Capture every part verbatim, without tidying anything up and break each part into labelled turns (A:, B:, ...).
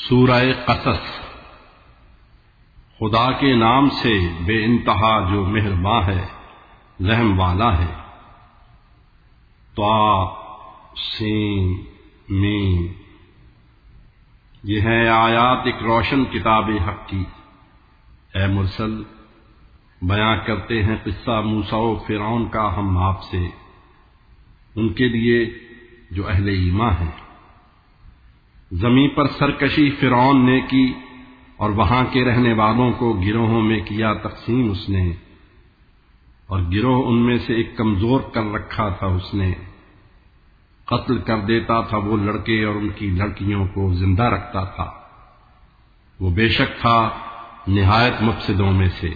A: سورہ قصص۔ خدا کے نام سے بے انتہا جو مہرباں ہے، رحم والا ہے۔ طا سین میم، یہ ہے آیات ایک روشن کتاب حق کی۔ اے مرسل، بیان کرتے ہیں قصہ موسیٰ و فرعون کا ہم آپ سے، ان کے لیے جو اہل ایمان ہیں۔ زمین پر سرکشی فرعون نے کی اور وہاں کے رہنے والوں کو گروہوں میں کیا تقسیم اس نے، اور گروہ ان میں سے ایک کمزور کر رکھا تھا اس نے۔ قتل کر دیتا تھا وہ لڑکے اور ان کی لڑکیوں کو زندہ رکھتا تھا۔ وہ بے شک تھا نہایت مفسدوں میں سے۔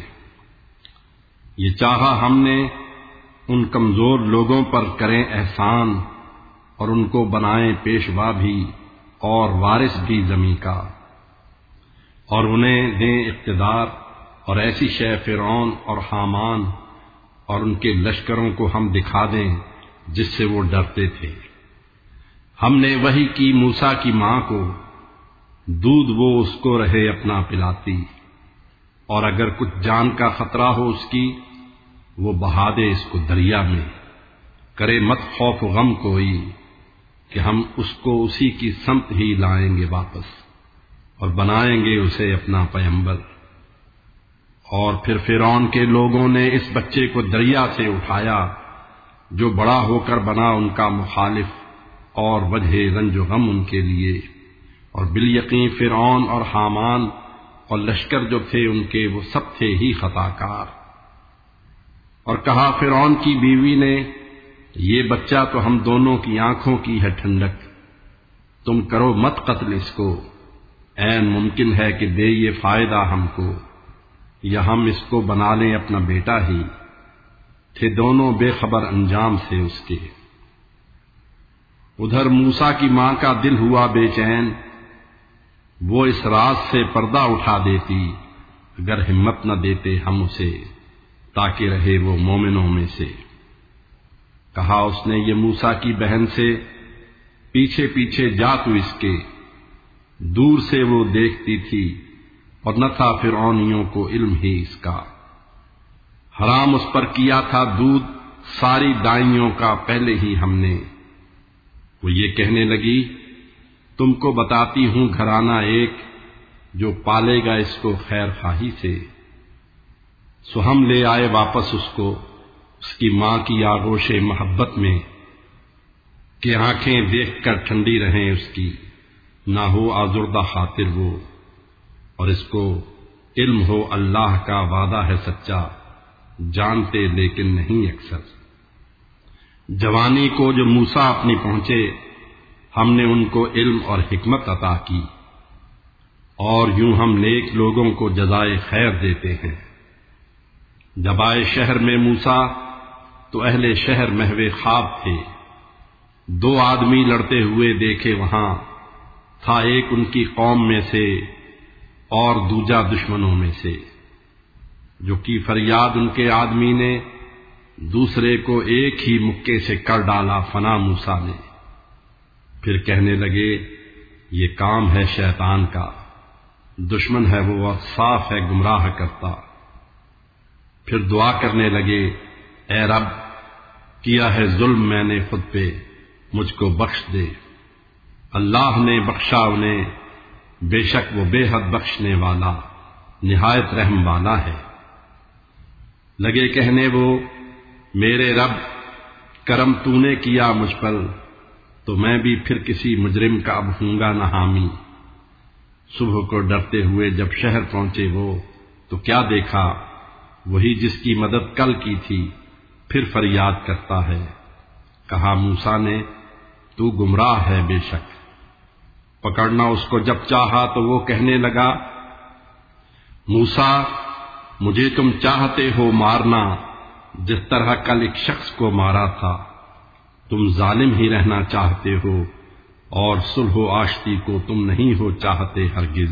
A: یہ چاہا ہم نے ان کمزور لوگوں پر کریں احسان اور ان کو بنائیں پیشوا بھی اور وارث بھی زمین کا، اور انہیں دیں اقتدار اور ایسی شے فرعون اور حامان اور ان کے لشکروں کو ہم دکھا دیں جس سے وہ ڈرتے تھے۔ ہم نے وحی کی موسیٰ کی ماں کو، دودھ وہ اس کو رہے اپنا پلاتی، اور اگر کچھ جان کا خطرہ ہو اس کی، وہ بہا دے اس کو دریا میں۔ کرے مت خوف و غم کوئی کہ ہم اس کو اسی کی سمت ہی لائیں گے واپس، اور بنائیں گے اسے اپنا پیغمبر۔ اور پھر فرعون کے لوگوں نے اس بچے کو دریا سے اٹھایا جو بڑا ہو کر بنا ان کا مخالف اور وجہ رنج و غم ان کے لیے، اور بالیقین فرعون اور حامان اور لشکر جو تھے ان کے وہ سب تھے ہی خطا کار۔ اور کہا فرعون کی بیوی نے، یہ بچہ تو ہم دونوں کی آنکھوں کی ہے ٹھنڈک، تم کرو مت قتل اس کو، عین ممکن ہے کہ دے یہ فائدہ ہم کو، یا ہم اس کو بنا لیں اپنا بیٹا ہی۔ تھے دونوں بے خبر انجام سے اس کے۔ ادھر موسیٰ کی ماں کا دل ہوا بے چین، وہ اس راز سے پردہ اٹھا دیتی اگر ہمت نہ دیتے ہم اسے، تاکہ رہے وہ مومنوں میں سے۔ کہا اس نے یہ موسیٰ کی بہن سے، پیچھے پیچھے جا تو اس کے۔ دور سے وہ دیکھتی تھی اور نہ تھا فرعونیوں کو علم ہی اس کا۔ حرام اس پر کیا تھا دودھ ساری دائیوں کا پہلے ہی ہم نے۔ وہ یہ کہنے لگی، تم کو بتاتی ہوں گھرانہ ایک جو پالے گا اس کو خیر خواہی سے۔ سو ہم لے آئے واپس اس کو اس کی ماں کی آغوش محبت میں، کہ آنکھیں دیکھ کر ٹھنڈی رہیں اس کی، نہ ہو آزردہ خاطر وہ، اور اس کو علم ہو اللہ کا وعدہ ہے سچا، جانتے لیکن نہیں اکثر۔ جوانی کو جو موسیٰ اپنی پہنچے، ہم نے ان کو علم اور حکمت عطا کی، اور یوں ہم نیک لوگوں کو جزائے خیر دیتے ہیں۔ جب آئے شہر میں موسیٰ تو اہل شہر محو خواب تھے۔ دو آدمی لڑتے ہوئے دیکھے وہاں، تھا ایک ان کی قوم میں سے اور دوجا دشمنوں میں سے۔ جو کی فریاد ان کے آدمی نے، دوسرے کو ایک ہی مکے سے کر ڈالا فنا موسیٰ نے۔ پھر کہنے لگے، یہ کام ہے شیطان کا، دشمن ہے وہ اور صاف ہے گمراہ کرتا۔ پھر دعا کرنے لگے، اے رب، کیا ہے ظلم میں نے خود پہ، مجھ کو بخش دے۔ اللہ نے بخشا انہیں، بے شک وہ بے حد بخشنے والا نہایت رحم والا ہے۔ لگے کہنے وہ، میرے رب، کرم تو نے کیا مجھ پر، تو میں بھی پھر کسی مجرم کا اب ہوں گا نہ حامی۔ صبح کو ڈرتے ہوئے جب شہر پہنچے وہ، تو کیا دیکھا، وہی جس کی مدد کل کی تھی پھر فریاد کرتا ہے۔ کہا موسیٰ نے، تو گمراہ ہے بے شک۔ پکڑنا اس کو جب چاہا تو وہ کہنے لگا، موسیٰ، مجھے تم چاہتے ہو مارنا جس طرح کل ایک شخص کو مارا تھا، تم ظالم ہی رہنا چاہتے ہو، اور صلح و آشتی کو تم نہیں ہو چاہتے ہرگز۔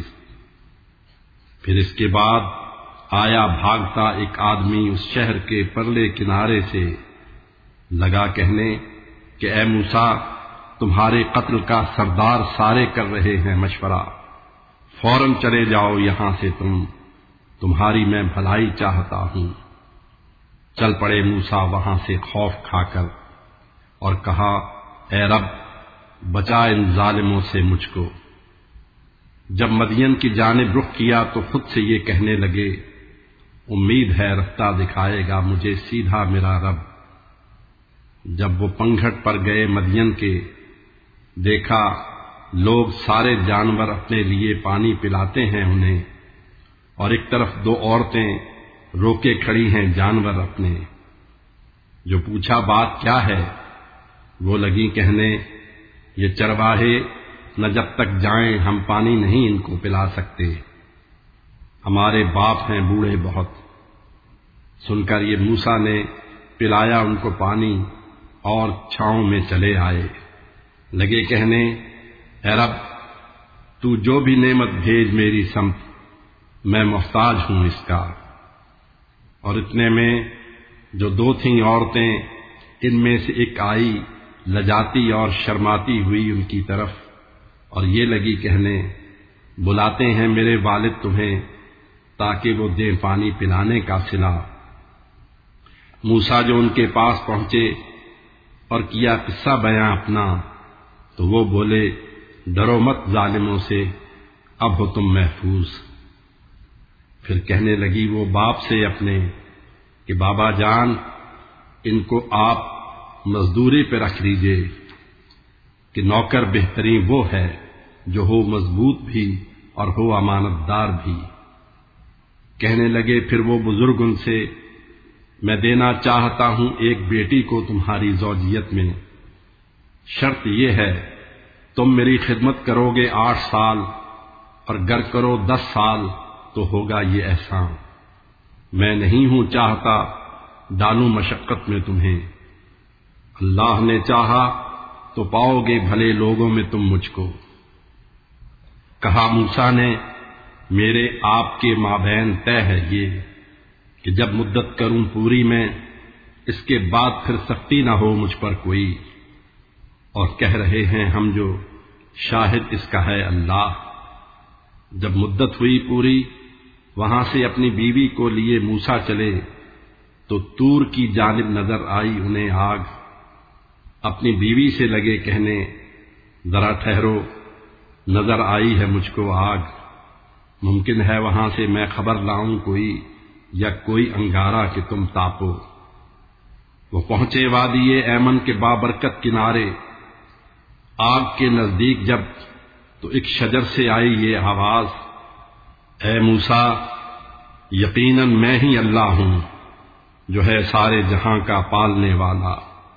A: پھر اس کے بعد آیا بھاگتا ایک آدمی اس شہر کے پرلے کنارے سے، لگا کہنے کہ اے موسیٰ، تمہارے قتل کا سردار سارے کر رہے ہیں مشورہ، فوراً چلے جاؤ یہاں سے تم، تمہاری میں بھلائی چاہتا ہوں۔ چل پڑے موسیٰ وہاں سے خوف کھا کر، اور کہا اے رب بچا ان ظالموں سے مجھ کو۔ جب مدین کی جانب رخ کیا تو خود سے یہ کہنے لگے امید ہے رفتہ دکھائے گا مجھے سیدھا میرا رب۔ جب وہ پنگھٹ پر گئے مدین کے، دیکھا لوگ سارے جانور اپنے لیے پانی پلاتے ہیں انہیں، اور ایک طرف دو عورتیں روکے کھڑی ہیں جانور اپنے۔ جو پوچھا بات کیا ہے، وہ لگی کہنے یہ چرواہے نہ جب تک جائیں ہم پانی نہیں ان کو پلا سکتے، ہمارے باپ ہیں بوڑھے بہت۔ سن کر یہ موسیٰ نے پلایا ان کو پانی، اور چھاؤں میں چلے آئے۔ لگے کہنے اے رب تو جو بھی نعمت بھیج میری سمت، میں محتاج ہوں اس کا۔ اور اتنے میں جو دو تھیں عورتیں، ان میں سے ایک آئی لجاتی اور شرماتی ہوئی ان کی طرف، اور یہ لگی کہنے بلاتے ہیں میرے والد تمہیں تاکہ وہ دیں پانی پلانے کا صلہ۔ موسیٰ جو ان کے پاس پہنچے اور کیا قصہ بیان اپنا، تو وہ بولے ڈرو مت ظالموں سے، اب ہو تم محفوظ۔ پھر کہنے لگی وہ باپ سے اپنے کہ بابا جان ان کو آپ مزدوری پہ رکھ لیجئے، کہ نوکر بہترین وہ ہے جو ہو مضبوط بھی اور ہو امانت دار بھی۔ کہنے لگے پھر وہ بزرگ ان سے میں دینا چاہتا ہوں ایک بیٹی کو تمہاری زوجیت میں، شرط یہ ہے تم میری خدمت کرو گے آٹھ سال، اور گر کرو دس سال تو ہوگا یہ احسان۔ میں نہیں ہوں چاہتا ڈالوں مشقت میں تمہیں، اللہ نے چاہا تو پاؤ گے بھلے لوگوں میں تم مجھ کو۔ کہا موسیٰ نے میرے آپ کے مابین طے ہے یہ کہ جب مدت کروں پوری میں، اس کے بعد پھر سختی نہ ہو مجھ پر کوئی۔ اور کہہ رہے ہیں ہم جو شاہد اس کا ہے اللہ۔ جب مدت ہوئی پوری، وہاں سے اپنی بیوی کو لیے موسیٰ چلے تو طور کی جانب نظر آئی انہیں آگ۔ اپنی بیوی سے لگے کہنے ذرا ٹھہرو، نظر آئی ہے مجھ کو آگ، ممکن ہے وہاں سے میں خبر لاؤں کوئی یا کوئی انگارہ کہ تم تاپو۔ وہ پہنچے وادی ایمن کے بابرکت کنارے، آگ کے نزدیک جب تو ایک شجر سے آئی یہ آواز اے موسیٰ یقیناً میں ہی اللہ ہوں جو ہے سارے جہاں کا پالنے والا۔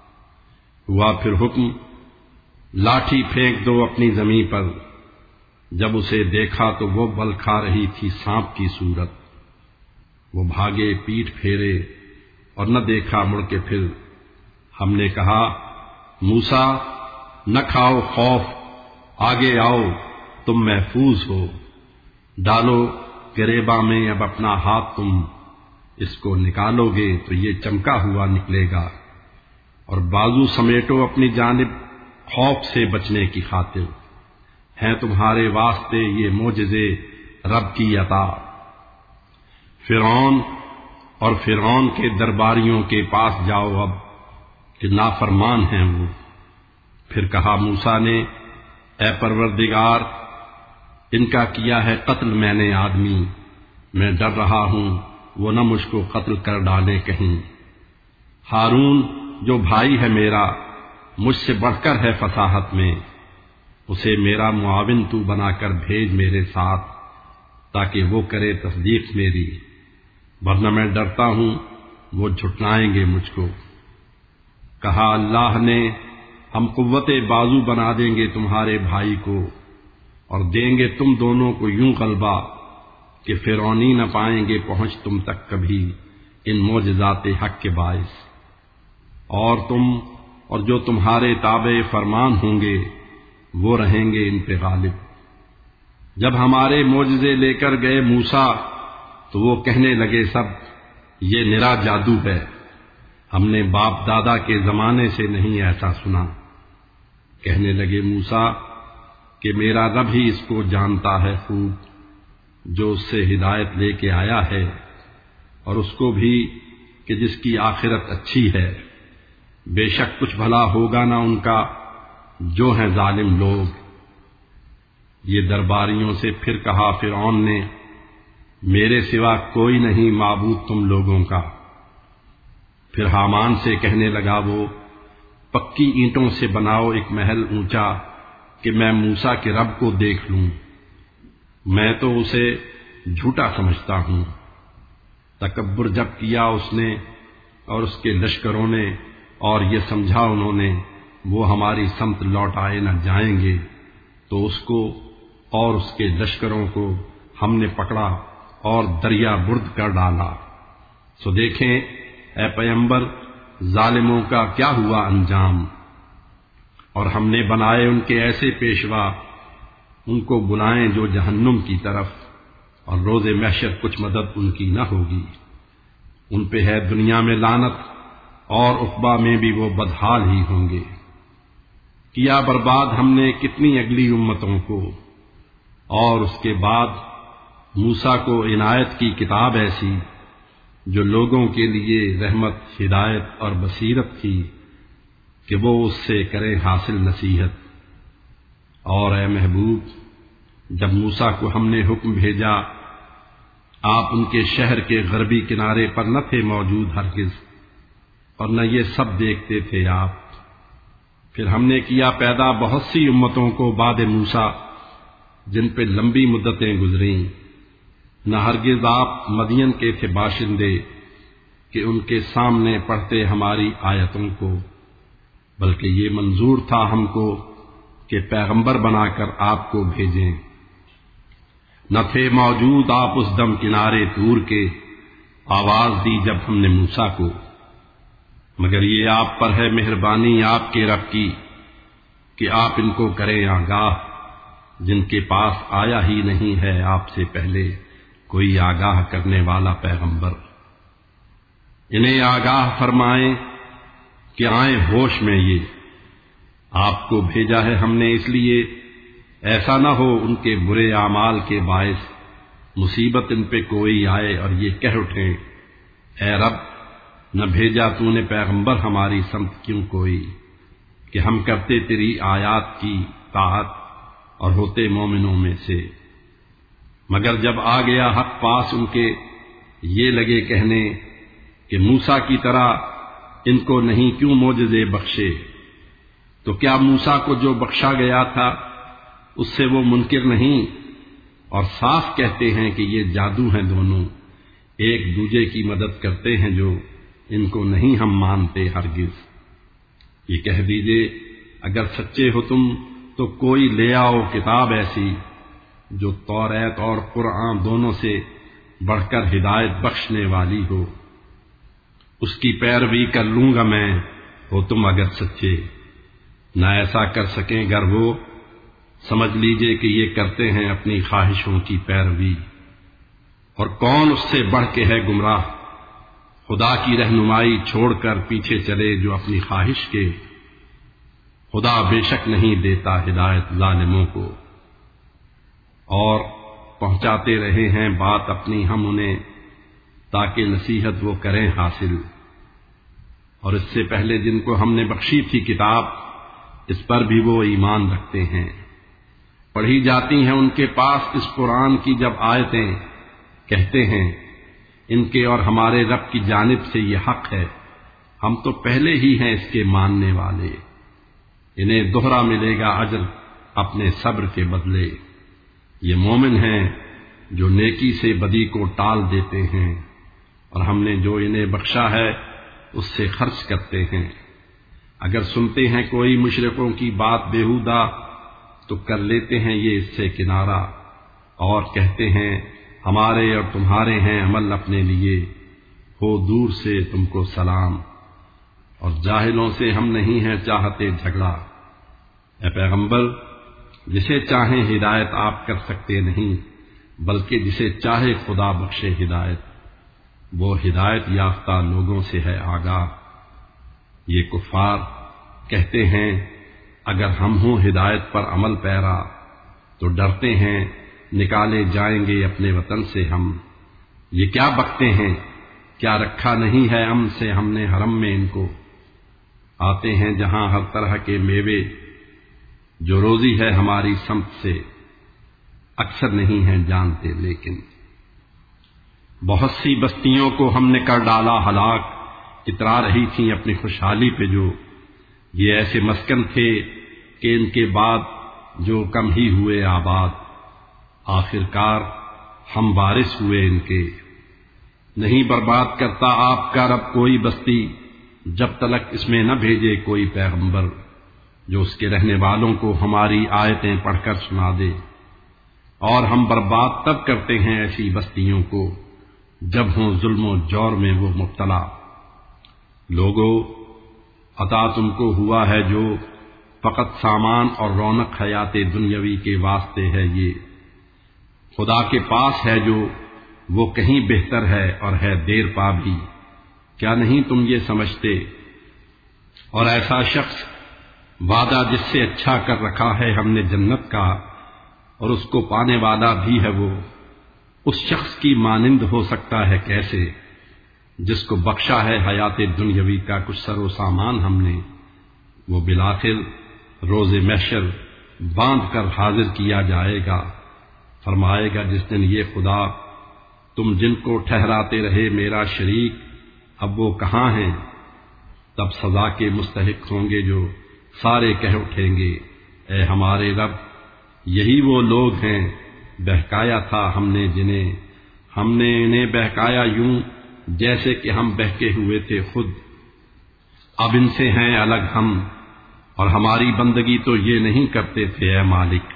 A: ہوا پھر حکم لاٹھی پھینک دو اپنی زمین پر۔ جب اسے دیکھا تو وہ بل کھا رہی تھی سانپ کی صورت۔ وہ بھاگے پیٹھ پھیرے اور نہ دیکھا مڑ کے پھر۔ ہم نے کہا موسیٰ نہ کھاؤ خوف، آگے آؤ تم محفوظ ہو، ڈالو گریباں میں اب اپنا ہاتھ، تم اس کو نکالو گے تو یہ چمکا ہوا نکلے گا، اور بازو سمیٹو اپنی جانب خوف سے بچنے کی خاطر، ہیں تمہارے واسطے یہ معجزے رب کی عطا۔ فرعون اور فرعون کے درباریوں کے پاس جاؤ اب کہ نافرمان ہیں وہ۔ پھر کہا موسیٰ نے اے پروردگار ان کا کیا ہے قتل میں نے آدمی، میں ڈر رہا ہوں وہ نہ مجھ کو قتل کر ڈالے کہیں۔ ہارون جو بھائی ہے میرا مجھ سے بڑھ کر ہے فصاحت میں، اسے میرا معاون تو بنا کر بھیج میرے ساتھ تاکہ وہ کرے تصدیق میری، ورنہ میں ڈرتا ہوں وہ جھٹلائیں گے مجھ کو۔ کہا اللہ نے ہم قوت بازو بنا دیں گے تمہارے بھائی کو، اور دیں گے تم دونوں کو یوں غلبہ کہ فرعونی نہ پائیں گے پہنچ تم تک کبھی ان معجزات حق کے باعث، اور تم اور جو تمہارے تابع فرمان ہوں گے وہ رہیں گے ان پہ غالب۔ جب ہمارے معجزے لے کر گئے موسیٰ تو وہ کہنے لگے سب یہ نرا جادو ہے، ہم نے باپ دادا کے زمانے سے نہیں ایسا سنا۔ کہنے لگے موسیٰ کہ میرا رب ہی اس کو جانتا ہے خوب جو اس سے ہدایت لے کے آیا ہے، اور اس کو بھی کہ جس کی آخرت اچھی ہے۔ بے شک کچھ بھلا ہوگا نہ ان کا جو ہیں ظالم لوگ۔ یہ درباریوں سے پھر کہا فرعون نے، میرے سوا کوئی نہیں معبود تم لوگوں کا۔ پھر حامان سے کہنے لگا، وہ پکی اینٹوں سے بناؤ ایک محل اونچا کہ میں موسیٰ کے رب کو دیکھ لوں، میں تو اسے جھوٹا سمجھتا ہوں۔ تکبر جب کیا اس نے اور اس کے لشکروں نے، اور یہ سمجھا انہوں نے وہ ہماری سمت لوٹائے نہ جائیں گے، تو اس کو اور اس کے لشکروں کو ہم نے پکڑا اور دریا برد کر ڈالا۔ سو دیکھیں اے پیغمبر ظالموں کا کیا ہوا انجام۔ اور ہم نے بنائے ان کے ایسے پیشوا، ان کو بلائیں جو جہنم کی طرف، اور روز محشر کچھ مدد ان کی نہ ہوگی۔ ان پہ ہے دنیا میں لعنت، اور عقبہ میں بھی وہ بدحال ہی ہوں گے۔ کیا برباد ہم نے کتنی اگلی امتوں کو، اور اس کے بعد موسیٰ کو عنایت کی کتاب ایسی جو لوگوں کے لیے رحمت، ہدایت اور بصیرت تھی کہ وہ اس سے کریں حاصل نصیحت۔ اور اے محبوب جب موسیٰ کو ہم نے حکم بھیجا، آپ ان کے شہر کے غربی کنارے پر نہ تھے موجود ہرگز، اور نہ یہ سب دیکھتے تھے آپ۔ پھر ہم نے کیا پیدا بہت سی امتوں کو بعد موسیٰ جن پہ لمبی مدتیں گزریں، نہ ہرگز آپ مدین کے تھے باشندے کہ ان کے سامنے پڑھتے ہماری آیتوں کو، بلکہ یہ منظور تھا ہم کو کہ پیغمبر بنا کر آپ کو بھیجیں۔ نہ تھے موجود آپ اس دم کنارے طور کے، آواز دی جب ہم نے موسیٰ کو، مگر یہ آپ پر ہے مہربانی آپ کے رب کی کہ آپ ان کو کریں آگاہ، جن کے پاس آیا ہی نہیں ہے آپ سے پہلے کوئی آگاہ کرنے والا پیغمبر۔ انہیں آگاہ فرمائیں کہ آئیں ہوش میں، یہ آپ کو بھیجا ہے ہم نے اس لیے ایسا نہ ہو ان کے برے اعمال کے باعث مصیبت ان پہ کوئی آئے اور یہ کہہ اٹھیں، اے رب نہ بھیجا تو نے پیغمبر ہماری سمت کیوں کوئی کہ ہم کرتے تیری آیات کی طاعت اور ہوتے مومنوں میں سے۔ مگر جب آ گیا حق پاس ان کے، یہ لگے کہنے کہ موسیٰ کی طرح ان کو نہیں کیوں معجزے بخشے۔ تو کیا موسیٰ کو جو بخشا گیا تھا اس سے وہ منکر نہیں، اور صاف کہتے ہیں کہ یہ جادو ہیں دونوں، ایک دوجے کی مدد کرتے ہیں جو ان کو نہیں ہم مانتے ہرگز۔ یہ کہہ دیجئے اگر سچے ہو تم تو کوئی لے آؤ کتاب ایسی جو توریت اور قرآن دونوں سے بڑھ کر ہدایت بخشنے والی ہو، اس کی پیروی کر لوں گا میں، ہو تم اگر سچے۔ نہ ایسا کر سکیں گر وہ، سمجھ لیجئے کہ یہ کرتے ہیں اپنی خواہشوں کی پیروی، اور کون اس سے بڑھ کے ہے گمراہ، خدا کی رہنمائی چھوڑ کر پیچھے چلے جو اپنی خواہش کے۔ خدا بے شک نہیں دیتا ہدایت ظالموں کو۔ اور پہنچاتے رہے ہیں بات اپنی ہم انہیں تاکہ نصیحت وہ کریں حاصل۔ اور اس سے پہلے جن کو ہم نے بخشی تھی کتاب، اس پر بھی وہ ایمان رکھتے ہیں۔ پڑھی جاتی ہیں ان کے پاس اس قرآن کی جب آیتیں، کہتے ہیں ان کے اور ہمارے رب کی جانب سے یہ حق ہے، ہم تو پہلے ہی ہیں اس کے ماننے والے۔ انہیں دوہرا ملے گا اجر اپنے صبر کے بدلے۔ یہ مومن ہیں جو نیکی سے بدی کو ٹال دیتے ہیں، اور ہم نے جو انہیں بخشا ہے اس سے خرچ کرتے ہیں۔ اگر سنتے ہیں کوئی مشرکوں کی بات بیہودہ تو کر لیتے ہیں یہ اس سے کنارہ، اور کہتے ہیں ہمارے اور تمہارے ہیں عمل اپنے لیے، ہو دور سے تم کو سلام، اور جاہلوں سے ہم نہیں ہیں چاہتے جھگڑا۔ اے پیغمبر جسے چاہیں ہدایت آپ کر سکتے نہیں، بلکہ جسے چاہے خدا بخشے ہدایت، وہ ہدایت یافتہ لوگوں سے ہے آگاہ۔ یہ کفار کہتے ہیں اگر ہم ہوں ہدایت پر عمل پیرا تو ڈرتے ہیں نکالے جائیں گے اپنے وطن سے ہم۔ یہ کیا بکتے ہیں، کیا رکھا نہیں ہے ہم سے ہم نے حرم میں ان کو۔ آتے ہیں جہاں ہر طرح کے میوے، جو روزی ہے ہماری سمت سے، اکثر نہیں ہیں جانتے لیکن۔ بہت سی بستیوں کو ہم نے کر ڈالا ہلاک، اترا رہی تھیں اپنی خوشحالی پہ جو۔ یہ ایسے مسکن تھے کہ ان کے بعد جو کم ہی ہوئے آباد، آخر کار ہم وارث ہوئے ان کے۔ نہیں برباد کرتا آپ کا رب کوئی بستی، جب تلک اس میں نہ بھیجے کوئی پیغمبر، جو اس کے رہنے والوں کو ہماری آیتیں پڑھ کر سنا دے۔ اور ہم برباد تب کرتے ہیں ایسی بستیوں کو جب ہوں ظلم و جور میں وہ مبتلا۔ لوگو، عطا تم کو ہوا ہے جو فقط سامان اور رونق حیات دنیاوی کے واسطے ہے، یہ خدا کے پاس ہے جو وہ کہیں بہتر ہے اور ہے دیر پا بھی۔ کیا نہیں تم یہ سمجھتے؟ اور ایسا شخص وعدہ جس سے اچھا کر رکھا ہے ہم نے جنت کا، اور اس کو پانے والا بھی ہے وہ، اس شخص کی مانند ہو سکتا ہے کیسے، جس کو بخشا ہے حیات دنیاوی کا کچھ سر و سامان ہم نے، وہ بالآخر روز محشر باندھ کر حاضر کیا جائے گا۔ فرمائے گا جس دن یہ خدا، تم جن کو ٹھہراتے رہے میرا شریک، اب وہ کہاں ہیں؟ تب سزا کے مستحق ہوں گے جو سارے کہہ اٹھیں گے، اے ہمارے رب، یہی وہ لوگ ہیں بہکایا تھا ہم نے جنہیں، ہم نے انہیں بہکایا یوں جیسے کہ ہم بہکے ہوئے تھے خود۔ اب ان سے ہیں الگ ہم، اور ہماری بندگی تو یہ نہیں کرتے تھے اے مالک۔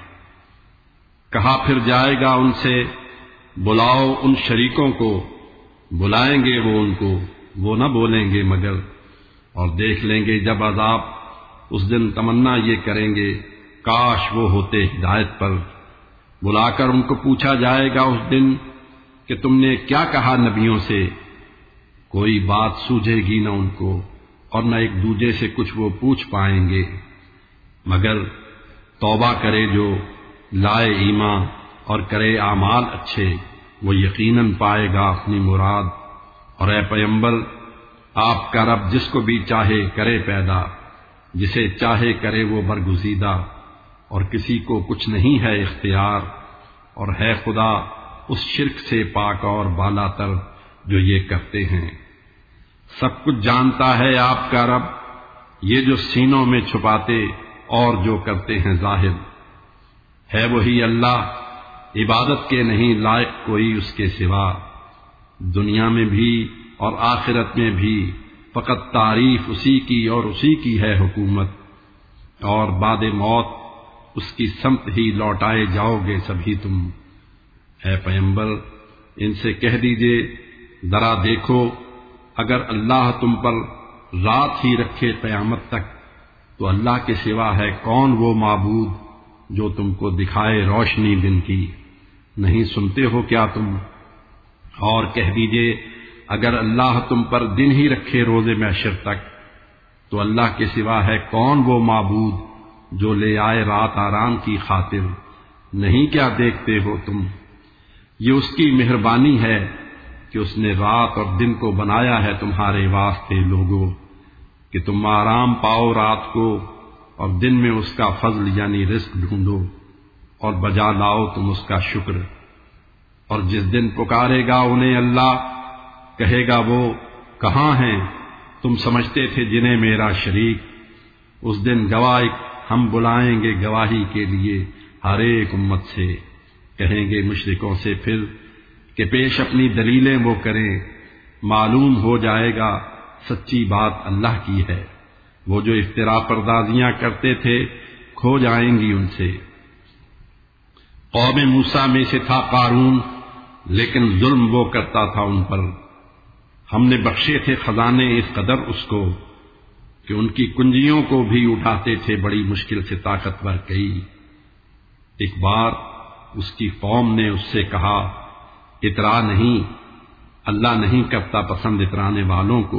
A: کہا پھر جائے گا ان سے، بلاؤ ان شریکوں کو، بلائیں گے وہ ان کو، وہ نہ بولیں گے مگر، اور دیکھ لیں گے جب عذاب، اس دن تمنا یہ کریں گے کاش وہ ہوتے ہدایت پر۔ بلا کر ان کو پوچھا جائے گا اس دن کہ تم نے کیا کہا نبیوں سے، کوئی بات سوجھے گی نہ ان کو، اور نہ ایک دوسرے سے کچھ وہ پوچھ پائیں گے، مگر توبہ کرے جو لائے ایمان اور کرے اعمال اچھے، وہ یقیناً پائے گا اپنی مراد۔ اور اے پیغمبر، آپ کا رب جس کو بھی چاہے کرے پیدا، جسے چاہے کرے وہ برگزیدہ، اور کسی کو کچھ نہیں ہے اختیار، اور ہے خدا اس شرک سے پاک اور بالا تر جو یہ کرتے ہیں۔ سب کچھ جانتا ہے آپ کا رب، یہ جو سینوں میں چھپاتے اور جو کرتے ہیں ظاہر، ہے وہی اللہ، عبادت کے نہیں لائق کوئی اس کے سوا، دنیا میں بھی اور آخرت میں بھی فقط تعریف اسی کی اور اسی کی ہے حکومت، اور بعد موت اس کی سمت ہی لوٹائے جاؤ گے سبھی تم۔ اے پیغمبر، ان سے کہہ دیجئے ذرا دیکھو، اگر اللہ تم پر رات ہی رکھے قیامت تک، تو اللہ کے سوا ہے کون وہ معبود جو تم کو دکھائے روشنی دن کی؟ نہیں سنتے ہو کیا تم؟ اور کہہ دیجئے اگر اللہ تم پر دن ہی رکھے روز محشر تک، تو اللہ کے سوا ہے کون وہ معبود جو لے آئے رات آرام کی خاطر؟ نہیں کیا دیکھتے ہو تم؟ یہ اس کی مہربانی ہے کہ اس نے رات اور دن کو بنایا ہے تمہارے واسطے لوگوں، کہ تم آرام پاؤ رات کو، اور دن میں اس کا فضل یعنی رزق ڈھونڈو، اور بجا لاؤ تم اس کا شکر۔ اور جس دن پکارے گا انہیں اللہ، کہے گا وہ کہاں ہیں تم سمجھتے تھے جنہیں میرا شریک؟ اس دن گواہ ہم بلائیں گے گواہی کے لیے ہر ایک امت سے، کہیں گے مشرکوں سے پھر کہ پیش اپنی دلیلیں وہ کریں، معلوم ہو جائے گا سچی بات اللہ کی ہے، وہ جو افترا پردازیاں کرتے تھے کھو جائیں گی ان سے۔ قوم موسیٰ میں سے تھا قارون، لیکن ظلم وہ کرتا تھا ان پر۔ ہم نے بخشے تھے خزانے اس قدر اس کو کہ ان کی کنجیوں کو بھی اٹھاتے تھے بڑی مشکل سے طاقتور کئی۔ ایک بار اس کی قوم نے اس سے کہا، اترا نہیں، اللہ نہیں کرتا پسند اترانے والوں کو۔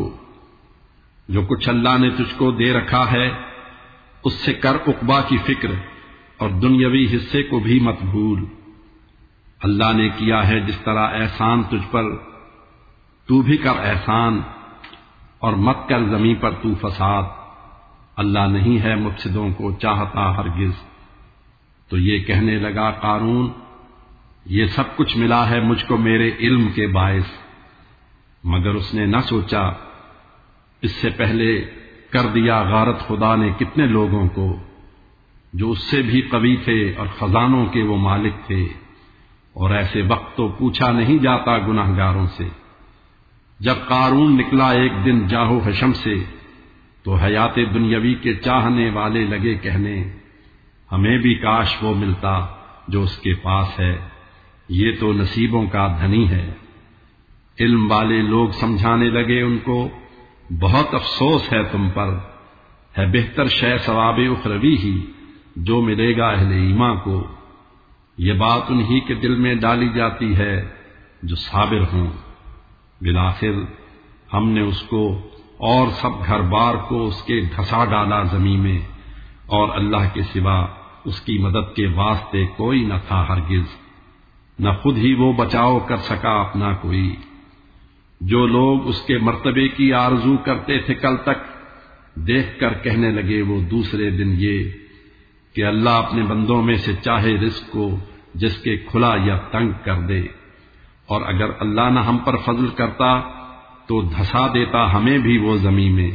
A: جو کچھ اللہ نے تجھ کو دے رکھا ہے اس سے کر عقبہ کی فکر، اور دنیاوی حصے کو بھی مت بھول۔ اللہ نے کیا ہے جس طرح احسان تجھ پر، تو بھی کر احسان، اور مت کر زمین پر تو فساد۔ اللہ نہیں ہے مفسدوں کو چاہتا ہرگز۔ تو یہ کہنے لگا قارون، یہ سب کچھ ملا ہے مجھ کو میرے علم کے باعث، مگر اس نے نہ سوچا اس سے پہلے کر دیا غارت خدا نے کتنے لوگوں کو جو اس سے بھی قوی تھے اور خزانوں کے وہ مالک تھے، اور ایسے وقت تو پوچھا نہیں جاتا گناہ گاروں سے۔ جب قارون نکلا ایک دن جاہو حشم سے، تو حیات دنیاوی کے چاہنے والے لگے کہنے، ہمیں بھی کاش وہ ملتا جو اس کے پاس ہے، یہ تو نصیبوں کا دھنی ہے۔ علم والے لوگ سمجھانے لگے ان کو، بہت افسوس ہے تم پر، ہے بہتر شے ثواب اخروی ہی جو ملے گا اہل ایمان کو۔ یہ بات انہی کے دل میں ڈالی جاتی ہے جو صابر ہوں۔ بالآخر ہم نے اس کو اور سب گھر بار کو اس کے دھسا ڈالا زمین میں، اور اللہ کے سوا اس کی مدد کے واسطے کوئی نہ تھا ہرگز، نہ خود ہی وہ بچاؤ کر سکا اپنا کوئی۔ جو لوگ اس کے مرتبے کی آرزو کرتے تھے کل تک، دیکھ کر کہنے لگے وہ دوسرے دن یہ کہ اللہ اپنے بندوں میں سے چاہے رزق کو جس کے کھلا یا تنگ کر دے، اور اگر اللہ نہ ہم پر فضل کرتا تو دھسا دیتا ہمیں بھی وہ زمین میں۔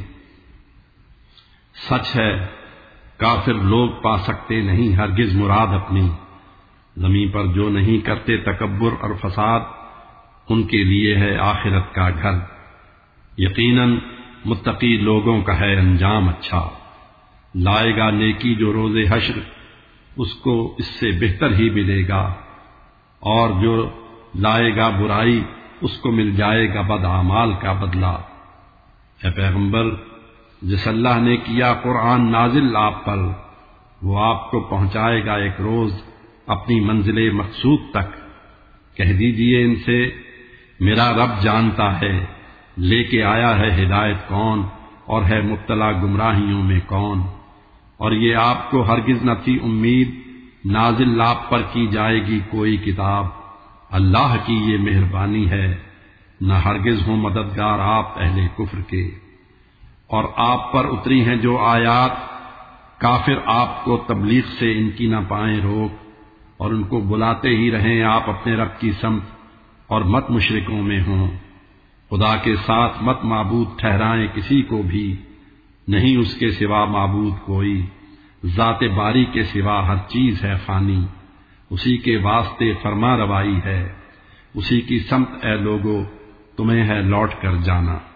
A: سچ ہے کافر لوگ پا سکتے نہیں ہرگز مراد اپنی، زمین پر جو نہیں کرتے تکبر اور فساد، ان کے لیے ہے آخرت کا گھر۔ یقیناً متقی لوگوں کا ہے انجام اچھا۔ لائے گا نیکی جو روز حشر، اس کو اس سے بہتر ہی ملے گا، اور جو لائے گا برائی اس کو مل جائے گا بد اعمال کا بدلہ۔ اے پیغمبر، جس اللہ نے کیا قرآن نازل آپ پر، وہ آپ کو پہنچائے گا ایک روز اپنی منزل مقصود تک۔ کہہ دیجئے ان سے، میرا رب جانتا ہے لے کے آیا ہے ہدایت کون، اور ہے مبتلا گمراہیوں میں کون۔ اور یہ آپ کو ہرگز نہ تھی امید نازل آپ پر کی جائے گی کوئی کتاب، اللہ کی یہ مہربانی ہے، نہ ہرگز ہوں مددگار آپ اہل کفر کے۔ اور آپ پر اتری ہیں جو آیات، کافر آپ کو تبلیغ سے ان کی نہ پائیں روک، اور ان کو بلاتے ہی رہیں آپ اپنے رب کی سمت، اور مت مشرکوں میں ہوں۔ خدا کے ساتھ مت معبود ٹھہرائیں کسی کو بھی، نہیں اس کے سوا معبود کوئی، ذات باری کے سوا ہر چیز ہے فانی، اسی کے واسطے فرما روائی ہے، اسی کی سمت اے لوگو تمہیں ہے لوٹ کر جانا۔